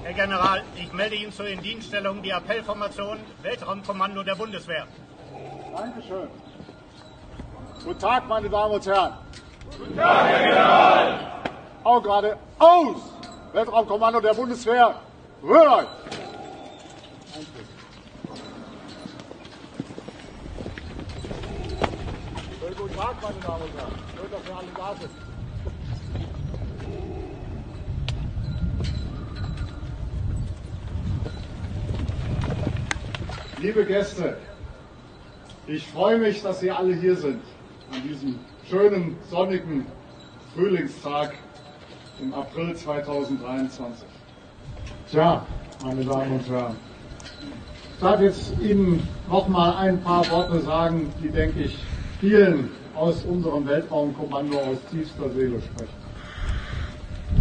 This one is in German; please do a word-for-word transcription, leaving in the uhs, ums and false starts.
Herr General, ich melde Ihnen zur Indienststellung die Appellformation Weltraumkommando der Bundeswehr. Dankeschön. Guten Tag, meine Damen und Herren. Guten Tag, Herr General. Auch gerade aus! Weltraumkommando der Bundeswehr. Rührt euch! Schönen guten Tag, meine Damen und Herren. Schön, dass ihr alle da sind. Liebe Gäste, ich freue mich, dass Sie alle hier sind an diesem schönen, sonnigen Frühlingstag im April zweitausenddreiundzwanzig. Tja, meine Damen und Herren, ich darf jetzt Ihnen noch mal ein paar Worte sagen, die, denke ich, vielen aus unserem Weltraumkommando aus tiefster Seele sprechen.